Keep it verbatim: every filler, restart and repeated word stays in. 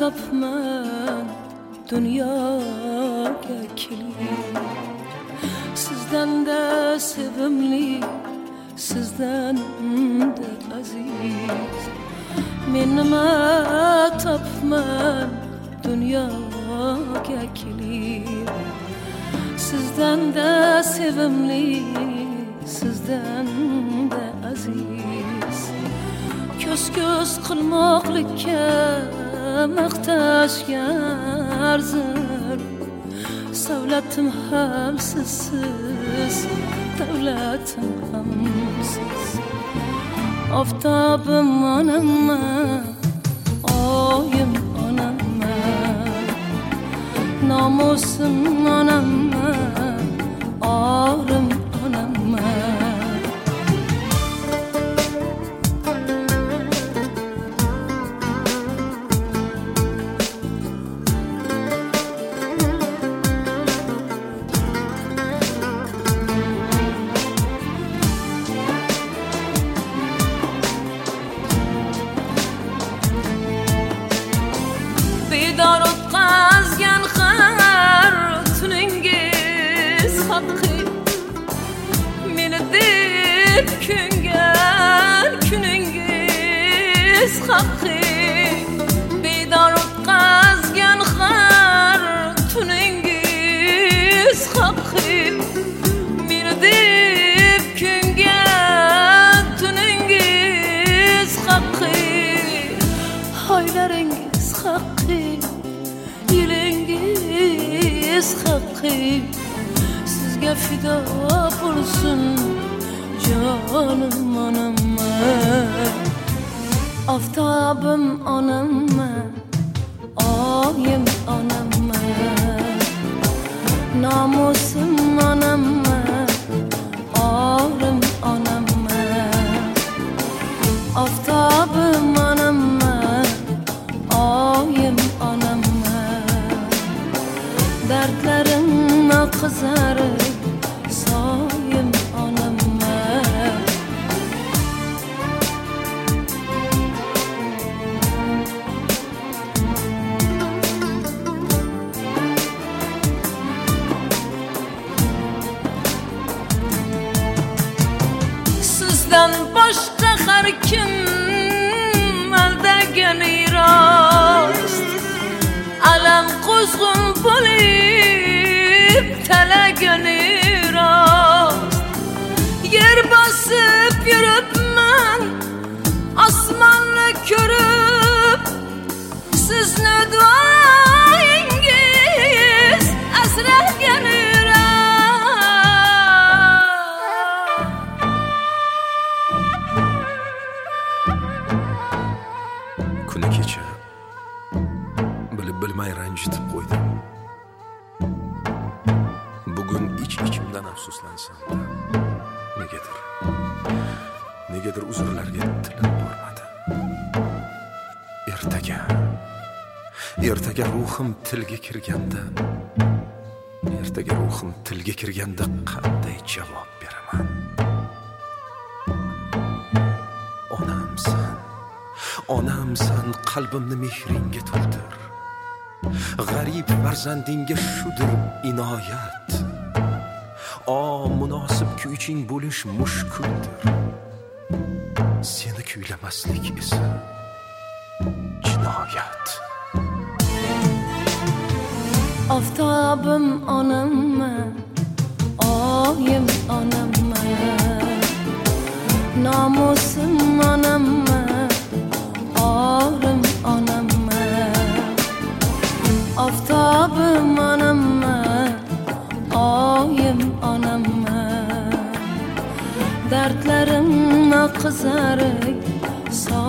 topman dunyoga kelib, sizdan da sevimli, sizdan da aziz. Men nima topman dunyoga kelib, sizdan da sevimli, sizdan da aziz. Ko'z-ko'z qilmoqlikka maqtashga arzir, savlatim ham sizsiz, davlatim ham siz. Oftobim onamman, oyim onamman, nomusim onamman, orim onamman. Küngen küningiz haqqi, bedor qazgan har tuningiz haqqi. Meni deb küngen tuningiz haqqi, oylaringiz haqqi, yilingiz haqqi. Sizga fido bo'lsin canım onamman, oftobim onamman, oyim onamman, nomusim onamman, orim onamman. Oftobim onamman, oyim onamman, dardlarimni qizarib soyim onamman. Sizdan boshqa har kim aldagani rost, alam qo'zg'un bo'lib talagani rost. Yer bosib yuribman, osmonni ko'rib, sizni duoyingiz asragani bilmay ranjitib qo'ydim. Bugun ich-ichimdan afsuslansam, negadir negadir uzrlarga tilim bormadi. Ertaga ertaga ruhim tilga kirganda ertaga ruhim tilga kirganda qanday javob beraman? Onamsan, onamsan, qalbimni mehringga to'ldir. G'arib farzandingga shudir inoyat. O munosib kuyching bo'lish mushkuldir. Seni kuylamaslik esa jinoyat. Oftobim onamman, oyim onamman, nomusim onamman, orim onamman. Oftobim onamman, oyim onamman, dardlarimni qizarib